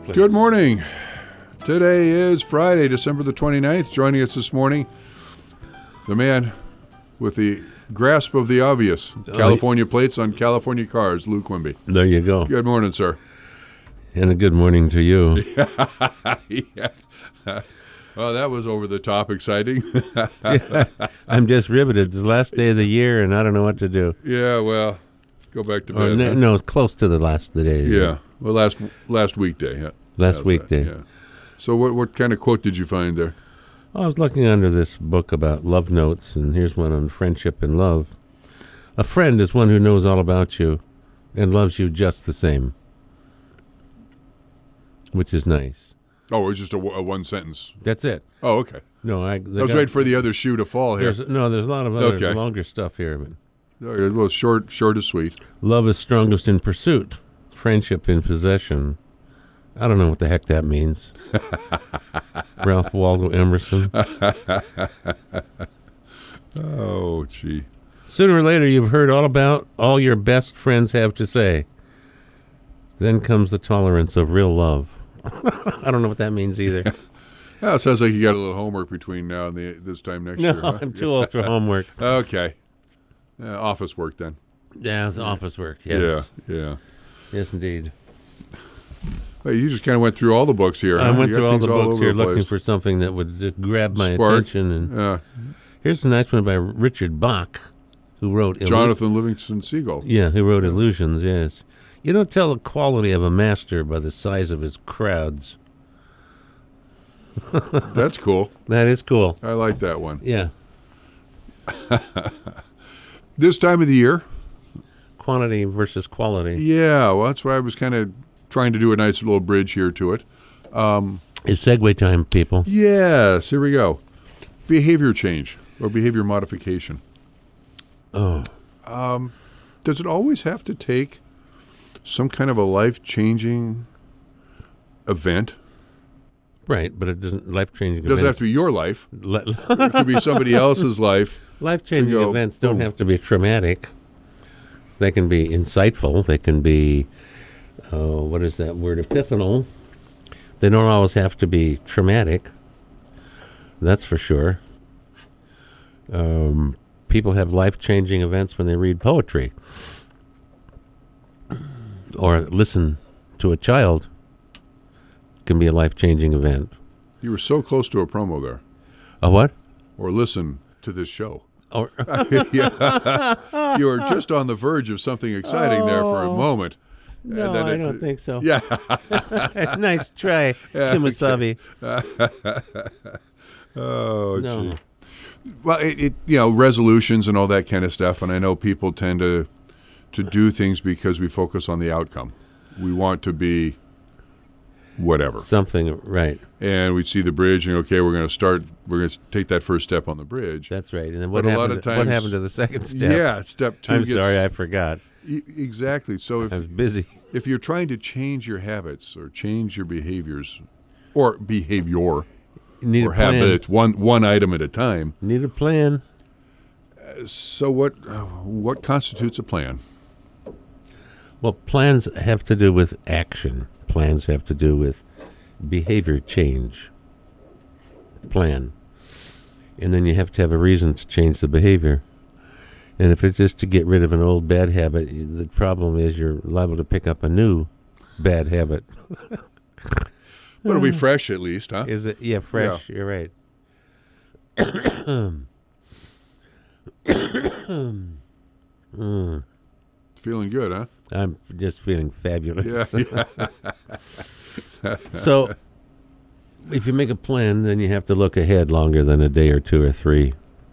please. Good morning. Today is Friday, December the 29th. Joining us this morning, the man with the grasp of the obvious. California plates on California cars, Lou Quimby. There you go. Good morning, sir. And a good morning to you. Yeah. Well, that was over the top exciting. I'm just riveted. It's the last day of the year, and I don't know what to do. Yeah, well, go back to Or bed. no, close to the last of the day. Yeah, well, last weekday. Yeah. Last weekday. Yeah. So what kind of quote did you find there? I was looking under this book about love notes, and here's one on friendship and love. A friend is one who knows all about you and loves you just the same, which is nice. Oh, it's just a one sentence. That's it. Oh, okay. No, I was waiting for the other shoe to fall here. There's a lot of other longer stuff here. But Well, short is sweet. love is strongest in pursuit, friendship in possession. I don't know what the heck that means. Ralph Waldo Emerson. Oh, gee. Sooner or later, you've heard all about all your best friends have to say. Then comes the tolerance of real love. I don't know what that means either. Well, it sounds like you got a little homework between now and this time next year. No, Huh? I'm too old for homework. Okay. Office work then. Yeah, it's office work. Yes. Yeah. Yes, indeed. Well, you just kind of went through all the books here. I huh? went You through got all the things books over here the looking place. for something that would just grab my Spark. attention. And here's a nice one by Richard Bach, who wrote Jonathan Livingston Seagull. Yeah, who wrote Illusions, yes. You don't tell the quality of a master by the size of his crowds. That's cool. That is cool. I like that one. Yeah. This time of the year. Quantity versus quality. Yeah, well, that's why I was kind of trying to do a nice little bridge here to it. It's segue time, people. Yes, here we go. Behavior change or behavior modification. Oh. Does it always have to take some kind of a life-changing event? Right, but it doesn't life-changing It doesn't have to be your life. It could be somebody else's life. Life-changing to go, events don't boom. have to be traumatic. They can be insightful. They can be, what is that word, epiphanal. They don't always have to be traumatic. That's for sure. People have life-changing events when they read poetry or listen to a child. Can be a life-changing event. You were so close to a promo there. A what? Or listen to this show. Or Yeah. You were just on the verge of something exciting there for a moment. no, And then I don't think so. Yeah. Nice try, Kimasabi. Oh, No. gee. Well, it resolutions and all that kind of stuff, and I know people tend to do things because we focus on the outcome. We want to be whatever. Something, right. And we see the bridge, and okay, we're going to take that first step on the bridge. That's right. And then what But a lot happened, of times- what happened to the second step? Yeah, step 2 I'm gets... sorry, I forgot. Exactly. So I was busy. if you're trying to change your habits or change your behaviors, or behavior, You need or a plan. habits, one item at a time. Need a plan. So what constitutes a plan? Well, plans have to do with action. Plans have to do with behavior change. Plan. And then you have to have a reason to change the behavior. And if it's just to get rid of an old bad habit, the problem is you're liable to pick up a new bad habit. But it'll be fresh at least, huh? Is it? Yeah, fresh. Yeah. You're right. Feeling good, huh? I'm just feeling fabulous. Yeah. So, if you make a plan, then you have to look ahead longer than a day or two or three.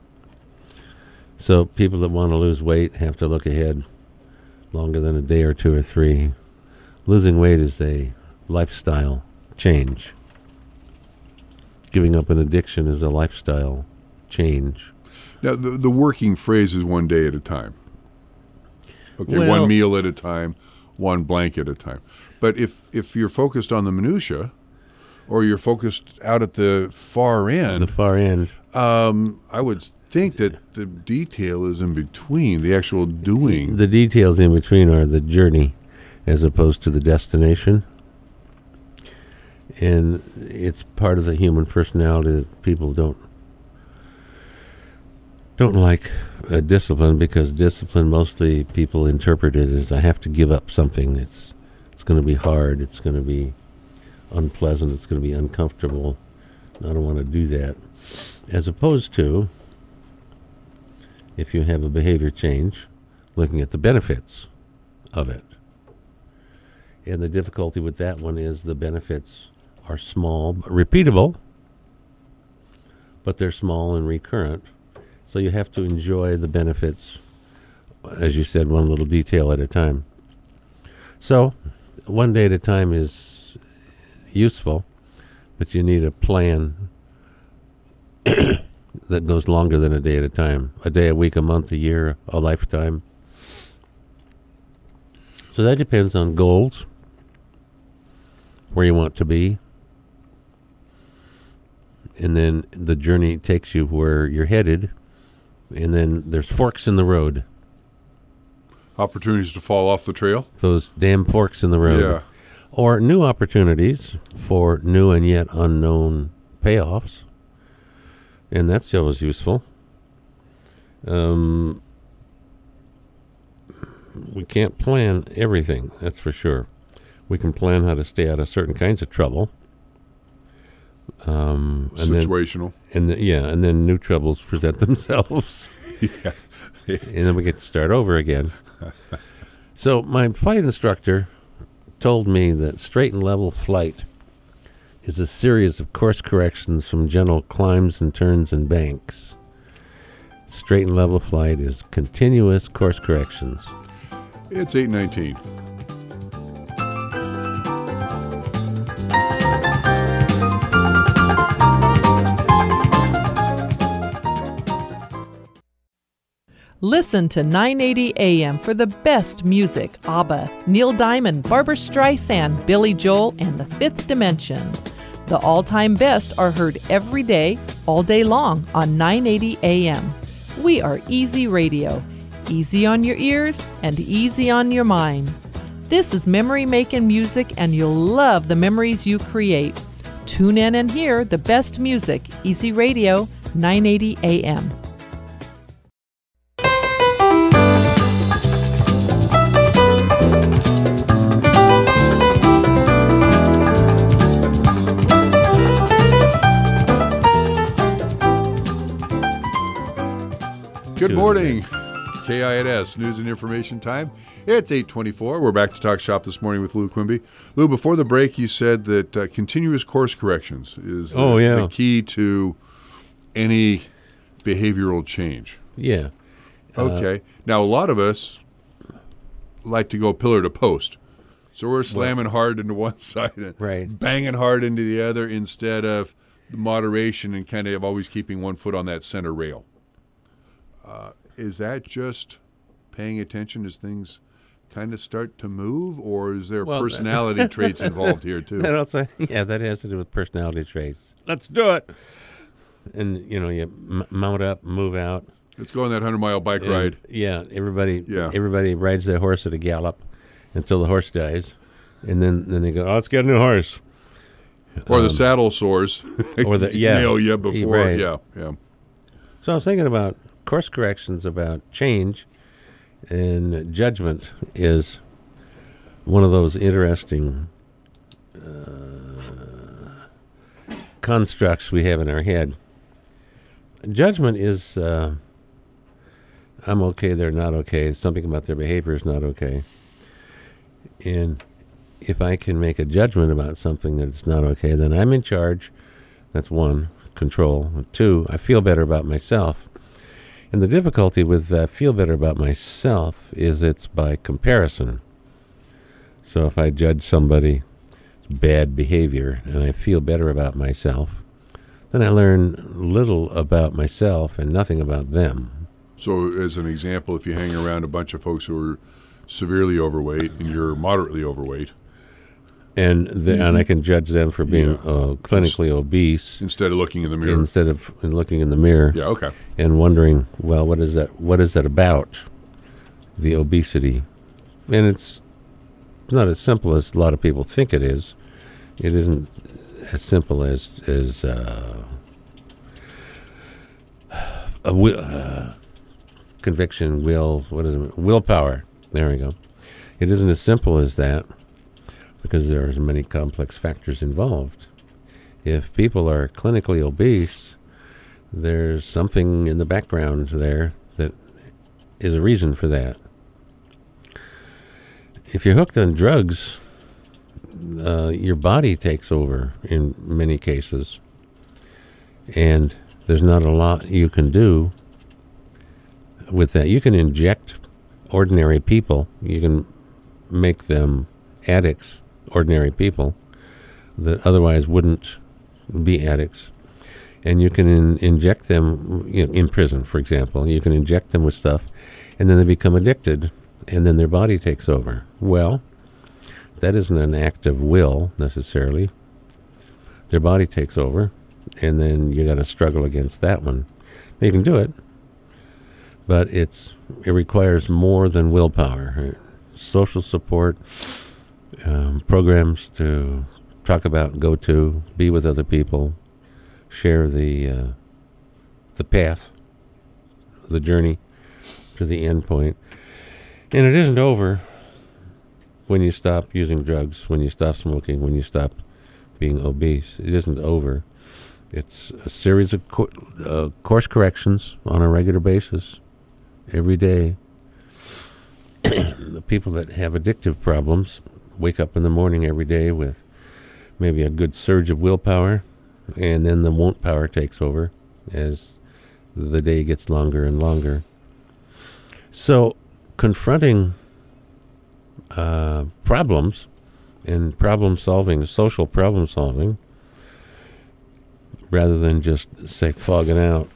So, people that want to lose weight have to look ahead longer than a day or two or three. Losing weight is a lifestyle change. Giving up an addiction is a lifestyle change. Now, the working phrase is one day at a time. Okay, Well- one meal at a time, one blank at a time. But if you're focused on the minutia, or you're focused out at the far end, The far end. I would think that the detail is in between, the actual doing. The details in between are the journey as opposed to the destination. And it's part of the human personality that people don't like discipline, because discipline, mostly people interpret it as I have to give up something. It's going to be hard. It's going to be unpleasant. It's going to be uncomfortable. I don't want to do that. As opposed to, if you have a behavior change, looking at the benefits of it. And the difficulty with that one is the benefits are small, repeatable, but they're small and recurrent. So you have to enjoy the benefits, as you said, one little detail at a time. So one day at a time is useful, but you need a plan that goes longer than a day at a time. A day, a week, a month, a year, a lifetime. So that depends on goals, where you want to be, and then the journey takes you where you're headed, and then there's forks in the road. Opportunities to fall off the trail? Those damn forks in the road. Yeah. Or new opportunities for new and yet unknown payoffs. And that's always useful. We can't plan everything, that's for sure. We can plan how to stay out of certain kinds of trouble. Situational. And then new troubles present themselves. Yeah. And then we get to start over again. So my flight instructor told me that straight and level flight is a series of course corrections from gentle climbs and turns and banks. Straight and level flight is continuous course corrections. It's 8:19. Listen to 980 AM for the best music. ABBA, Neil Diamond, Barbra Streisand, Billy Joel, and The Fifth Dimension. The all-time best are heard every day, all day long on 980 AM. We are Easy Radio. Easy on your ears and easy on your mind. This is memory-making music, and you'll love the memories you create. Tune in and hear the best music. Easy Radio, 980 AM. Good morning. KINS, News and Information Time. It's 8:24. We're back to Talk Shop this morning with Lou Quimby. Lou, before the break, you said that continuous course corrections is the key to any behavioral change. Yeah. Okay. Now, a lot of us like to go pillar to post. So we're slamming hard into one side and banging hard into the other instead of moderation and kind of always keeping one foot on that center rail. Is that just paying attention as things kind of start to move, or is there personality traits involved here too? That has to do with personality traits. Let's do it. And, you mount up, move out. Let's go on that 100-mile bike ride. Yeah, everybody rides their horse at a gallop until the horse dies. And then they go, let's get a new horse. Or the saddle sores. Or nail you before. Right. Yeah. So I was thinking about course corrections, about change, and judgment is one of those interesting constructs we have in our head. Judgment is, I'm okay, they're not okay. Something about their behavior is not okay. And if I can make a judgment about something that's not okay, then I'm in charge. That's one, control. Two, I feel better about myself. And the difficulty with feel better about myself is it's by comparison. So if I judge somebody's bad behavior and I feel better about myself, then I learn little about myself and nothing about them. So as an example, if you hang around a bunch of folks who are severely overweight and you're moderately overweight, and I can judge them for being clinically obese instead of looking in the mirror. Instead of looking in the mirror, yeah, okay, and wondering, well, what is that? What is that about? The obesity, and it's not as simple as a lot of people think it is. It isn't as simple as a conviction, willpower. There we go. It isn't as simple as that because there are many complex factors involved. If people are clinically obese, there's something in the background there that is a reason for that. If you're hooked on drugs, your body takes over in many cases, and there's not a lot you can do with that. You can inject ordinary people. You can make them addicts, ordinary people that otherwise wouldn't be addicts. And you can inject them in prison, for example. You can inject them with stuff, and then they become addicted, and then their body takes over. Well, that isn't an act of will, necessarily. Their body takes over, and then you got to struggle against that one. You can do it, but it requires more than willpower. Social support, programs to talk about, go to, be with other people, share the path, the journey to the end point. And it isn't over when you stop using drugs, when you stop smoking, when you stop being obese. It isn't over. It's a series of course corrections on a regular basis, every day. The people that have addictive problems wake up in the morning every day with maybe a good surge of willpower, and then the won't power takes over as the day gets longer and longer. So confronting problems and problem solving, social problem solving, rather than just, say, fogging out,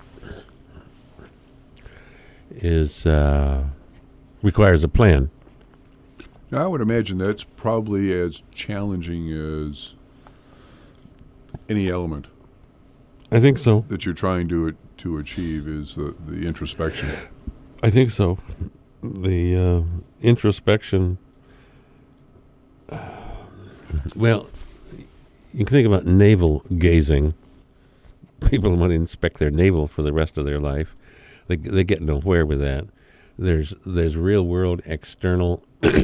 requires a plan. Now, I would imagine that's probably as challenging as any element. I think so. That you're trying to achieve is the introspection. I think so. The introspection. Well, you can think about navel gazing. People want to inspect their navel for the rest of their life. They get nowhere with that. There's real world external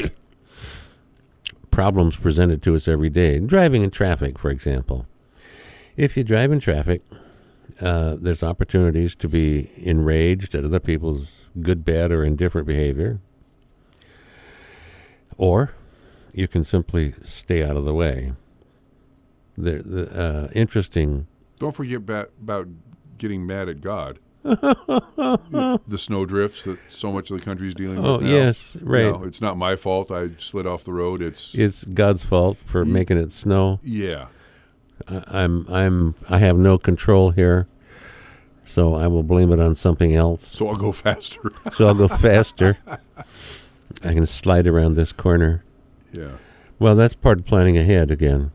problems presented to us every day. Driving in traffic, for example. If you drive in traffic, there's opportunities to be enraged at other people's good, bad, or indifferent behavior. Or you can simply stay out of the way. Interesting. Don't forget about getting mad at God. The snow drifts that so much of the country is dealing with now. Yes, right. It's not my fault. I slid off the road. It's God's fault for making it snow. Yeah. I have no control here, so I will blame it on something else. So I'll go faster. I can slide around this corner. Yeah. Well, that's part of planning ahead again.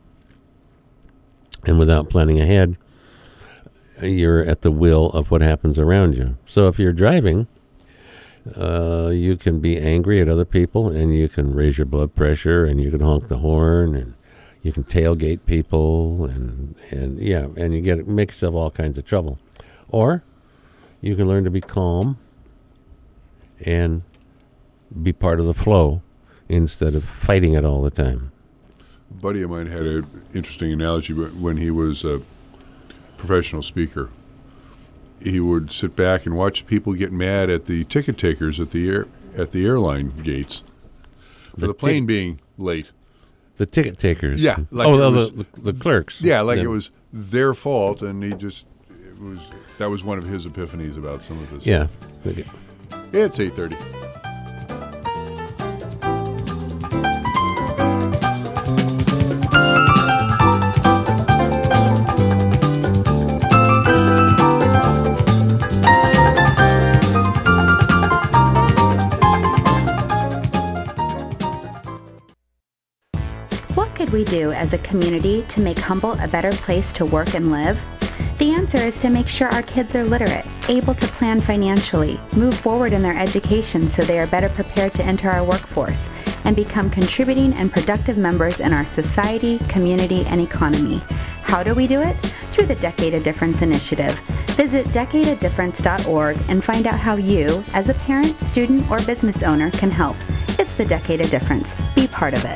And without planning ahead, you're at the will of what happens around you. So if you're driving, you can be angry at other people, and you can raise your blood pressure, and you can honk the horn, and you can tailgate people, and you make yourself all kinds of trouble. Or you can learn to be calm and be part of the flow instead of fighting it all the time. A buddy of mine had an interesting analogy when he was a professional speaker. He would sit back and watch people get mad at the ticket takers at the airline gates for the plane being late. The ticket takers. Yeah. The clerks. Yeah, it was their fault, and that was one of his epiphanies about some of this. Yeah. Okay. It's 8:30. What could we do as a community to make Humboldt a better place to work and live? The answer is to make sure our kids are literate, able to plan financially, move forward in their education so they are better prepared to enter our workforce, and and become contributing and productive members in our society, community, and economy. How do we do it? Through the Decade of Difference initiative. Visit decadeofdifference.org and find out how you, as a parent, student, or business owner, can help. It's the Decade of Difference. Be part of it.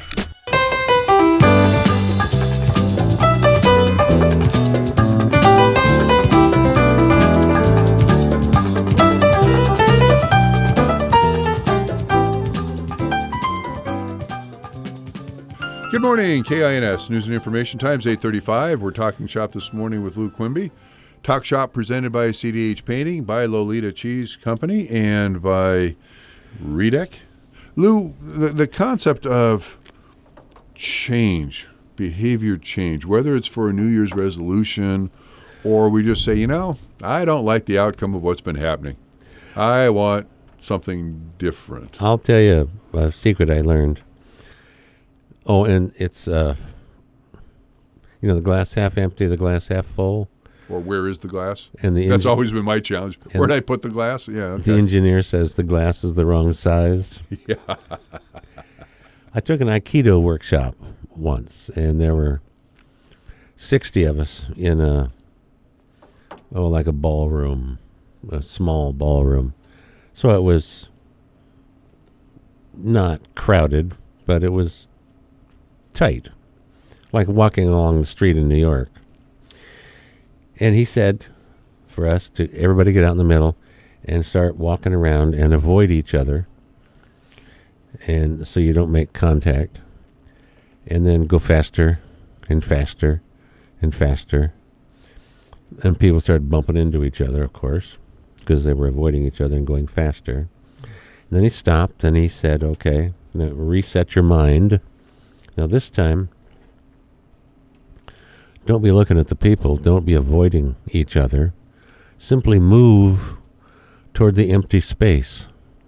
Good morning, KINS News and Information Times, 8:35. We're talking shop this morning with Lou Quimby. Talk Shop presented by CDH Painting, by Lolita Cheese Company, and by Redec. Lou, the concept of change, behavior change, whether it's for a New Year's resolution or we just say, I don't like the outcome of what's been happening. I want something different. I'll tell you a secret I learned. Oh, and it's, the glass half empty, the glass half full. Or where is the glass? And that's always been my challenge. Where did I put the glass? Yeah. Okay. The engineer says the glass is the wrong size. Yeah. I took an Aikido workshop once, and there were 60 of us in like a ballroom, a small ballroom. So it was not crowded, but it was tight, like walking along the street in New York. And he said for us to everybody get out in the middle and start walking around and avoid each other, and so you don't make contact, and then go faster and faster and faster. And people started bumping into each other, of course, because they were avoiding each other and going faster. And then he stopped and he said, okay, now reset your mind. Now this time, don't be looking at the people. Don't be avoiding each other. Simply move toward the empty space.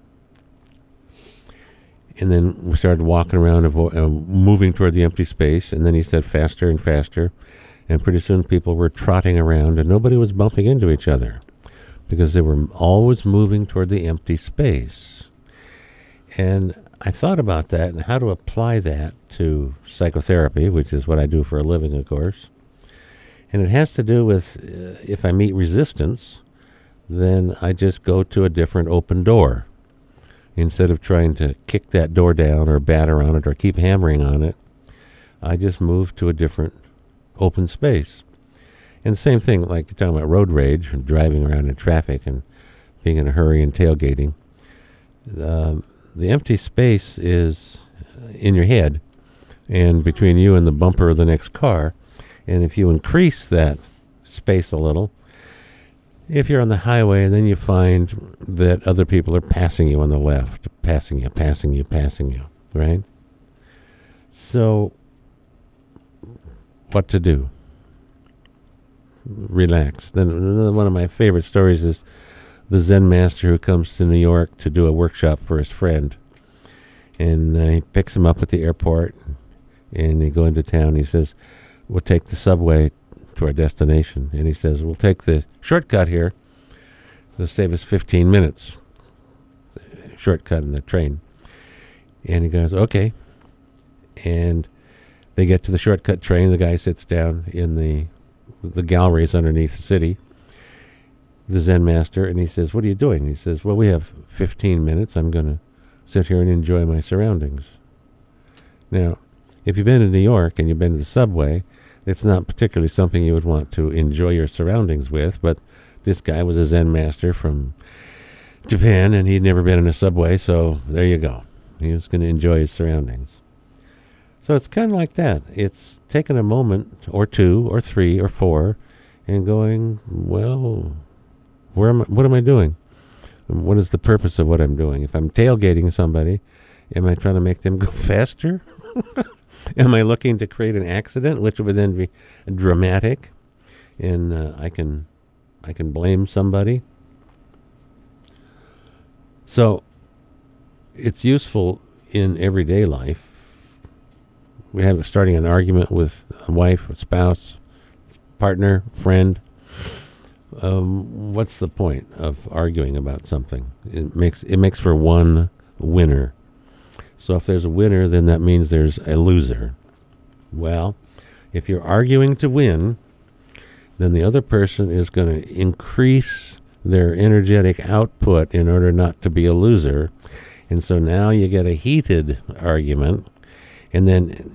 And then we started walking around, moving toward the empty space. And then he said faster and faster. And pretty soon people were trotting around and nobody was bumping into each other because they were always moving toward the empty space. And I thought about that and how to apply that to psychotherapy, which is what I do for a living, of course. And it has to do with if I meet resistance, then I just go to a different open door. Instead of trying to kick that door down or batter on it or keep hammering on it, I just move to a different open space. And the same thing, like you're talking about road rage and driving around in traffic and being in a hurry and tailgating. The empty space is in your head and between you and the bumper of the next car. And if you increase that space a little, if you're on the highway, then you find that other people are passing you on the left, passing you, right? So, what to do? Relax. Then one of my favorite stories is the Zen master who comes to New York to do a workshop for his friend. And he picks him up at the airport, and they go into town. He says, we'll take the subway to our destination. And he says, we'll take the shortcut here. It'll save us 15 minutes. Shortcut in the train. And he goes, okay. And they get to the shortcut train. The guy sits down in the galleries underneath the city, the Zen master, and he says, what are you doing? He says, well, we have 15 minutes. I'm going to sit here and enjoy my surroundings. Now, if you've been to New York and you've been to the subway, it's not particularly something you would want to enjoy your surroundings with, but this guy was a Zen master from Japan, and he'd never been in a subway, so there you go. He was going to enjoy his surroundings. So it's kind of like that. It's taking a moment or two or three or four and going, well, what am I doing? What is the purpose of what I'm doing? If I'm tailgating somebody, am I trying to make them go faster? Am I looking to create an accident, which would then be dramatic, and I can blame somebody? So it's useful in everyday life. We have starting an argument with a wife, a spouse, partner, friend. What's the point of arguing about something? It makes for one winner. So if there's a winner, then that means there's a loser. Well, if you're arguing to win, then the other person is going to increase their energetic output in order not to be a loser. And so now you get a heated argument, and then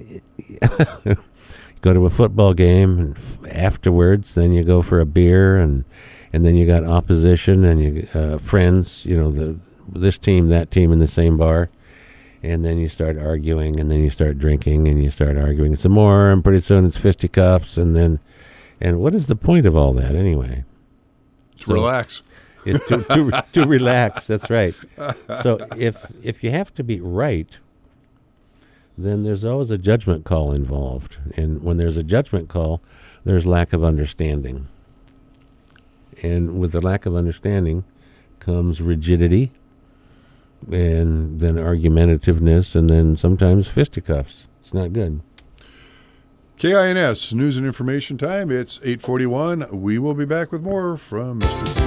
go to a football game, and afterwards, then you go for a beer, and then you got opposition and you friends, this team, that team in the same bar, and then you start arguing, and then you start drinking, and you start arguing some more, and pretty soon it's fisticuffs, and what is the point of all that anyway? To relax. It's to relax. That's right. So if you have to be right, then there's always a judgment call involved. And when there's a judgment call, there's lack of understanding. And with the lack of understanding comes rigidity, and then argumentativeness, and then sometimes fisticuffs. It's not good. KINS, News and Information Time. It's 8:41. We will be back with more from Mr.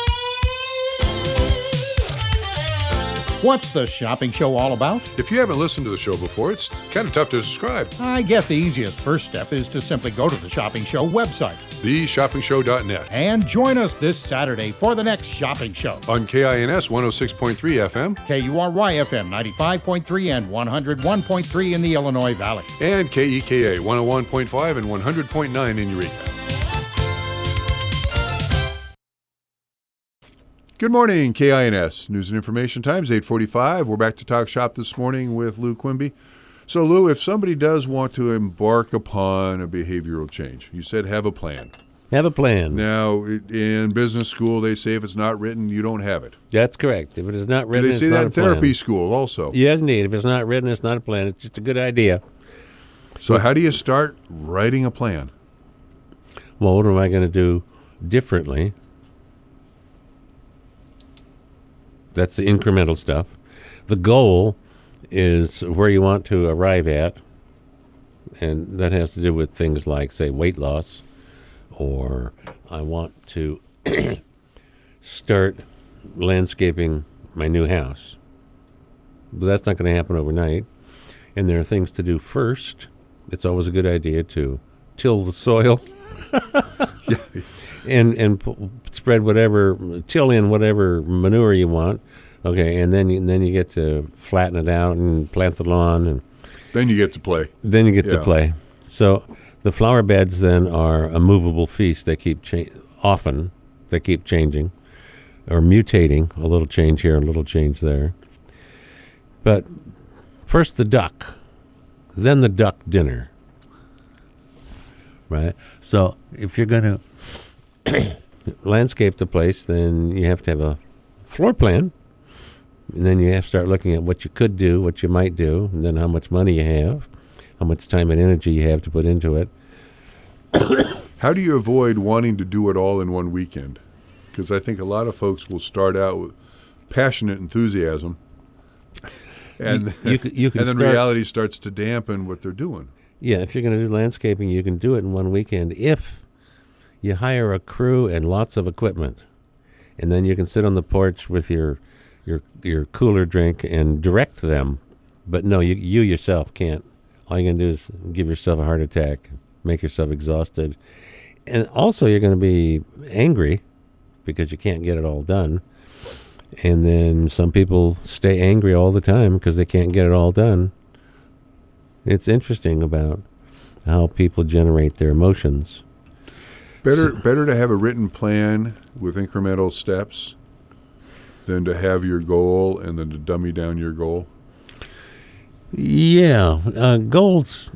What's the shopping show all about? If you haven't listened to the show before, it's kind of tough to describe. I guess the easiest first step is to simply go to the Shopping Show website. TheShoppingShow.net. And join us this Saturday for the next shopping show. On KINS 106.3 FM. KURY FM 95.3 and 101.3 in the Illinois Valley. And KEKA 101.5 and 100.9 in Eureka. Good morning, KINS. News and Information Times, 8:45. We're back to Talk Shop this morning with Lou Quimby. So, Lou, if somebody does want to embark upon a behavioral change, you said have a plan. Have a plan. Now, in business school, they say if it's not written, you don't have it. That's correct. If it is not written, it's not a plan. They say that in therapy school also. Yes, indeed. If it's not written, it's not a plan. It's just a good idea. So how do you start writing a plan? Well, what am I going to do differently? That's the incremental stuff. The goal is where you want to arrive at, and that has to do with things like, say, weight loss, or I want to start landscaping my new house. But that's not going to happen overnight, and there are things to do first. It's always a good idea to till the soil and spread till in whatever manure you want. Okay, and then you get to flatten it out and plant the lawn, and then you get to play. To play. So the flower beds then are a movable feast. They keep often they keep changing or mutating. A little change here, a little change there. But first the duck, then the duck dinner. Right. So if you're going to landscape the place, then you have to have a floor plan. And then you have to start looking at what you could do, what you might do, and then how much money you have, how much time and energy you have to put into it. How do you avoid wanting to do it all in one weekend? Because I think a lot of folks will start out with passionate enthusiasm, and then reality starts to dampen what they're doing. Yeah, if you're going to do landscaping, you can do it in one weekend if you hire a crew and lots of equipment. And then you can sit on the porch with your cooler drink and direct them. But no, you yourself can't. All you're going to do is give yourself a heart attack, make yourself exhausted. And also you're going to be angry because you can't get it all done. And then some people stay angry all the time because they can't get it all done. It's interesting about how people generate their emotions. Better to have a written plan with incremental steps than to have your goal and then to dummy down your goal? Yeah, goals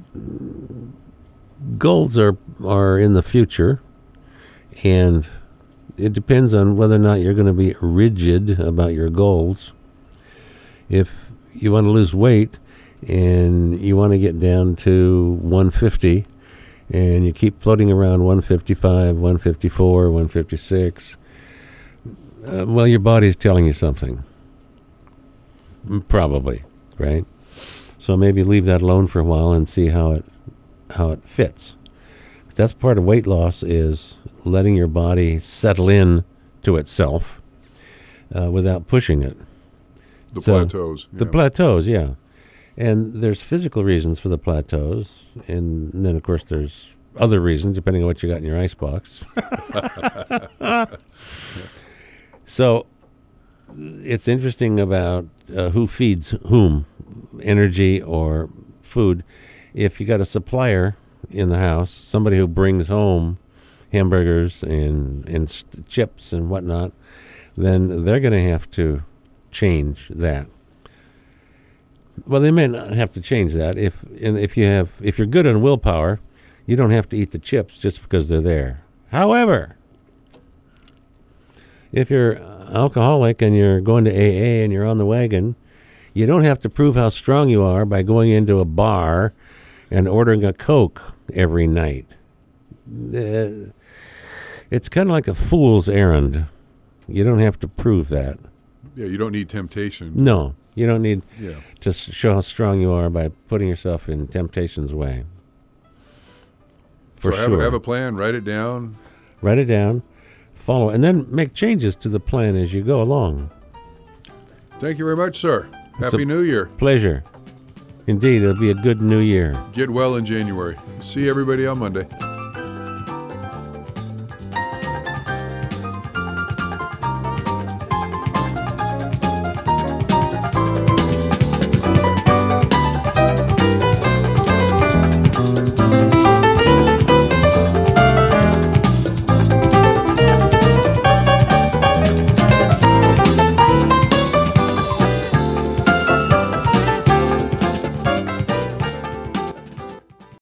are in the future, and it depends on whether or not you're going to be rigid about your goals. If you want to lose weight and you want to get down to 150, and you keep floating around 155, 154, 156, well, your body's telling you something. Probably, right? So maybe leave that alone for a while and see how it fits. That's part of weight loss, is letting your body settle in to itself without pushing it. The So, plateaus. The yeah. plateaus, yeah. And there's physical reasons for the plateaus. And then, of course, there's other reasons, depending on what you got in your icebox. So it's interesting about who feeds whom, energy or food. If you got a supplier in the house, somebody who brings home hamburgers and chips and whatnot, then they're going to have to change that. Well, they may not have to change that. If you're good on willpower, you don't have to eat the chips just because they're there. However, if you're alcoholic and you're going to AA and you're on the wagon, you don't have to prove how strong you are by going into a bar and ordering a Coke every night. It's kind of like a fool's errand. You don't have to prove that. Yeah, you don't need temptation. No, you don't need Yeah. to show how strong you are by putting yourself in temptation's way. For So sure. have a plan, write it down. Write it down, follow, and then make changes to the plan as you go along. Thank you very much, sir. It's Happy a- New Year. Pleasure. Indeed, it'll be a good new year. Get well in January. See everybody on Monday.